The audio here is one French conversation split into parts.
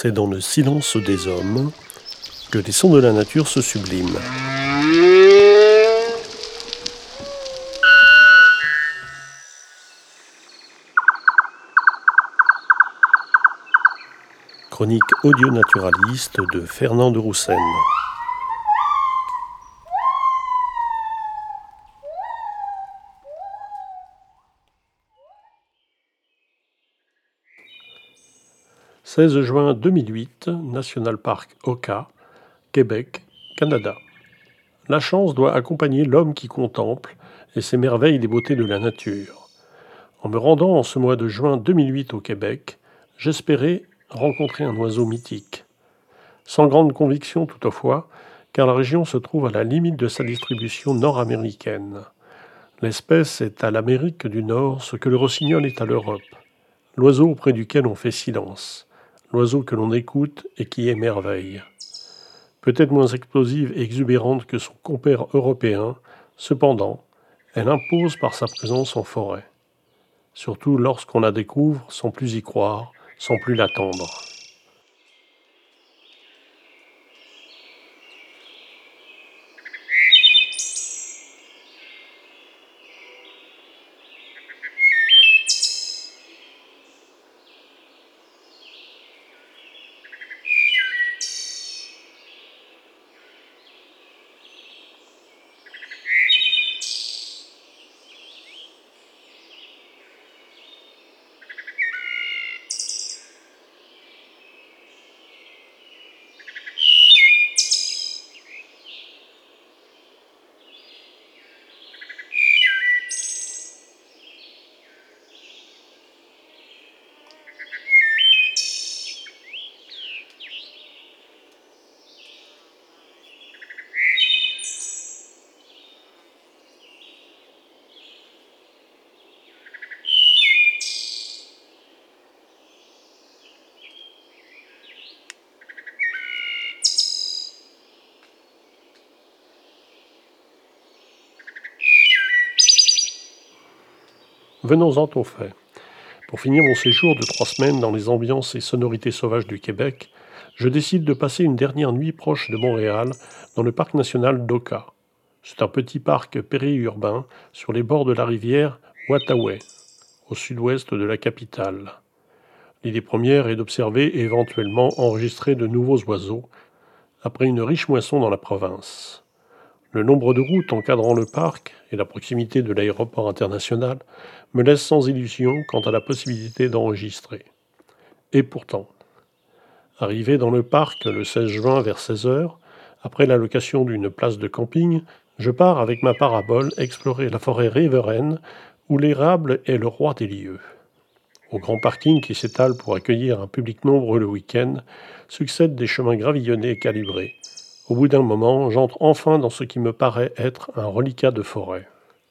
C'est dans le silence des hommes que les sons de la nature se subliment. Chronique audio-naturaliste de Fernand de Roussen. « 16 juin 2008, National Park Oka, Québec, Canada. La chance doit accompagner l'homme qui contemple et s'émerveille des beautés de la nature. En me rendant en ce mois de juin 2008 au Québec, j'espérais rencontrer un oiseau mythique. Sans grande conviction toutefois, car la région se trouve à la limite de sa distribution nord-américaine. L'espèce est à l'Amérique du Nord ce que le rossignol est à l'Europe. L'oiseau auprès duquel on fait silence. L'oiseau que l'on écoute et qui émerveille. Peut-être moins explosive et exubérante que son compère européen, cependant, elle impose par sa présence en forêt. Surtout lorsqu'on la découvre sans plus y croire, sans plus l'attendre. Venons-en au fait. Pour finir mon séjour de 3 semaines dans les ambiances et sonorités sauvages du Québec, je décide de passer une dernière nuit proche de Montréal, dans le parc national d'Oka. C'est un petit parc périurbain sur les bords de la rivière Outaouais, au sud-ouest de la capitale. L'idée première est d'observer et éventuellement enregistrer de nouveaux oiseaux, après une riche moisson dans la province. Le nombre de routes encadrant le parc et la proximité de l'aéroport international me laissent sans illusion quant à la possibilité d'enregistrer. Et pourtant, arrivé dans le parc le 16 juin vers 16h, après la location d'une place de camping, je pars avec ma parabole explorer la forêt riveraine où l'érable est le roi des lieux. Au grand parking qui s'étale pour accueillir un public nombreux le week-end, succèdent des chemins gravillonnés et calibrés. Au bout d'un moment, j'entre enfin dans ce qui me paraît être un reliquat de forêt.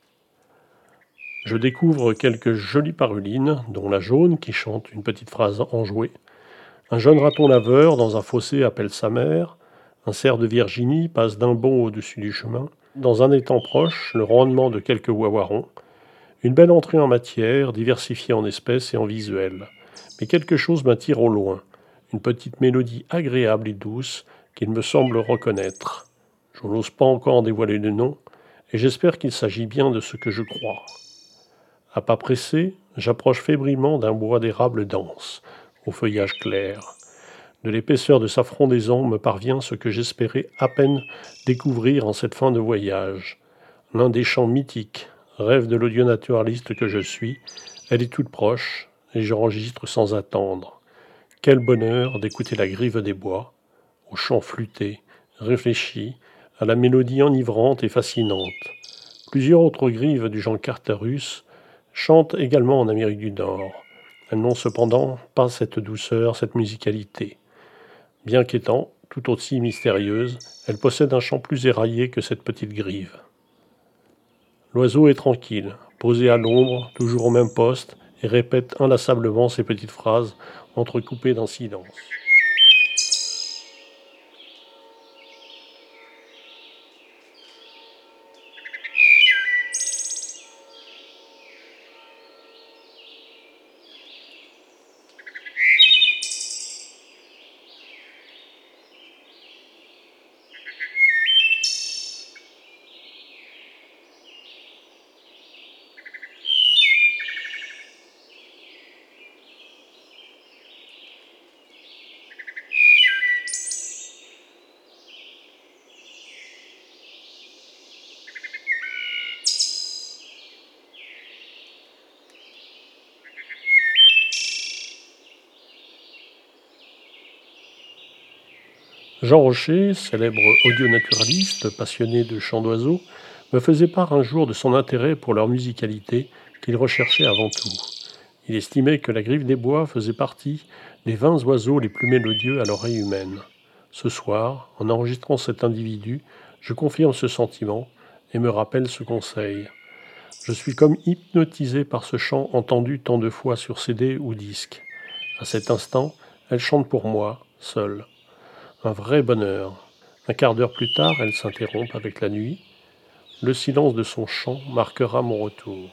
Je découvre quelques jolies parulines, dont la jaune qui chante une petite phrase enjouée. Un jeune raton laveur dans un fossé appelle sa mère. Un cerf de Virginie passe d'un bond au-dessus du chemin. Dans un étang proche, le rendement de quelques wawarons. Une belle entrée en matière, diversifiée en espèces et en visuels. Mais quelque chose m'attire au loin. Une petite mélodie agréable et douce qu'il me semble reconnaître. Je n'ose pas encore en dévoiler le nom, et j'espère qu'il s'agit bien de ce que je crois. À pas pressés, j'approche fébrilement d'un bois d'érable dense, au feuillage clair. De l'épaisseur de sa frondaison me parvient ce que j'espérais à peine découvrir en cette fin de voyage. L'un des chants mythiques, rêve de l'audio-naturaliste que je suis, elle est toute proche, et j'enregistre sans attendre. Quel bonheur d'écouter la grive des bois, au chant flûté, réfléchi, à la mélodie enivrante et fascinante. Plusieurs autres grives du genre Carterus chantent également en Amérique du Nord. Elles n'ont cependant pas cette douceur, cette musicalité. Bien qu'étant tout aussi mystérieuse, elles possèdent un chant plus éraillé que cette petite grive. L'oiseau est tranquille, posé à l'ombre, toujours au même poste, et répète inlassablement ces petites phrases entrecoupées d'un silence. Jean Rocher, célèbre audionaturaliste passionné de chants d'oiseaux, me faisait part un jour de son intérêt pour leur musicalité qu'il recherchait avant tout. Il estimait que la griffe des bois faisait partie des 20 oiseaux les plus mélodieux à l'oreille humaine. Ce soir, en enregistrant cet individu, je confirme ce sentiment et me rappelle ce conseil. Je suis comme hypnotisé par ce chant entendu tant de fois sur CD ou disque. À cet instant, elle chante pour moi, seule. Un vrai bonheur. Un quart d'heure plus tard, elle s'interrompt avec la nuit. Le silence de son chant marquera mon retour.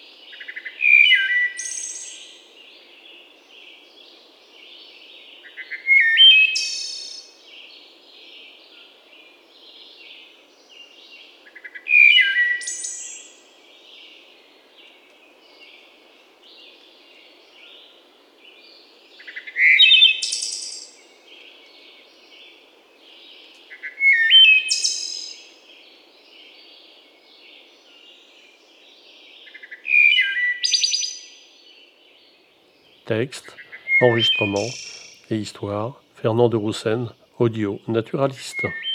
Texte, enregistrement et histoire, Fernand de Roussen, audio naturaliste.